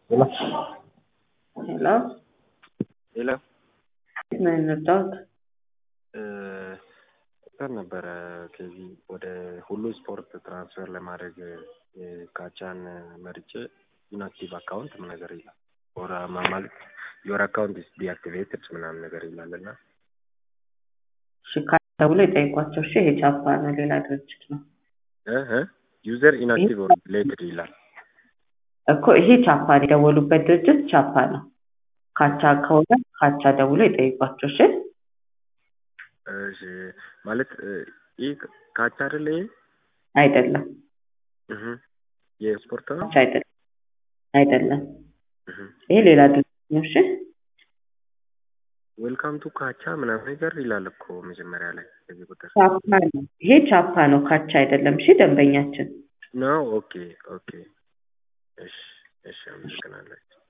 Hola. Hello? Hello. ምን ነበር? ነበረ ከዚህ ወደ ሁሉ ስፖርት ትራንስፈር ለማድረግ ካቻን መርጬ ኢንአክቲቭ አካውንት ምን ነገር ይላል ኦር ማለት your account is deactivated ምናምን ነገር ይላልና ሽካ ተብሎ ይጠይቋቸው። እሺ ይሄ ቻፓ ነው፣ ሌላ ድርጅት ነው ዩዘር ኢንአክቲቭ ኦር ዲሌትድ ይላል እኮ። ይሄ ቻፓ የደወሉበት ድርጅት ቻፓ ነው። ካቻ ከሆነ ካቻ ደውሎ ይጠይቋቸው። እሺ እሺ ማለት ይህ ካቻ አይደለ? አይደለም። የስፖርት ነው አይደለም አይደለም። ይሄ ሌላ ድርጅት ነው። እሺ ዌልካም ቱ ካቻ ምናምን ነገር ይላል እኮ መጀመሪያ ላይ እዚህ ቁጥር ቻፓ ነው። ይሄ ቻፓ ነው፣ ካቻ አይደለም። እሺ ደንበኛችን ነው። ኦኬ እሺ አመሰግናለሁ።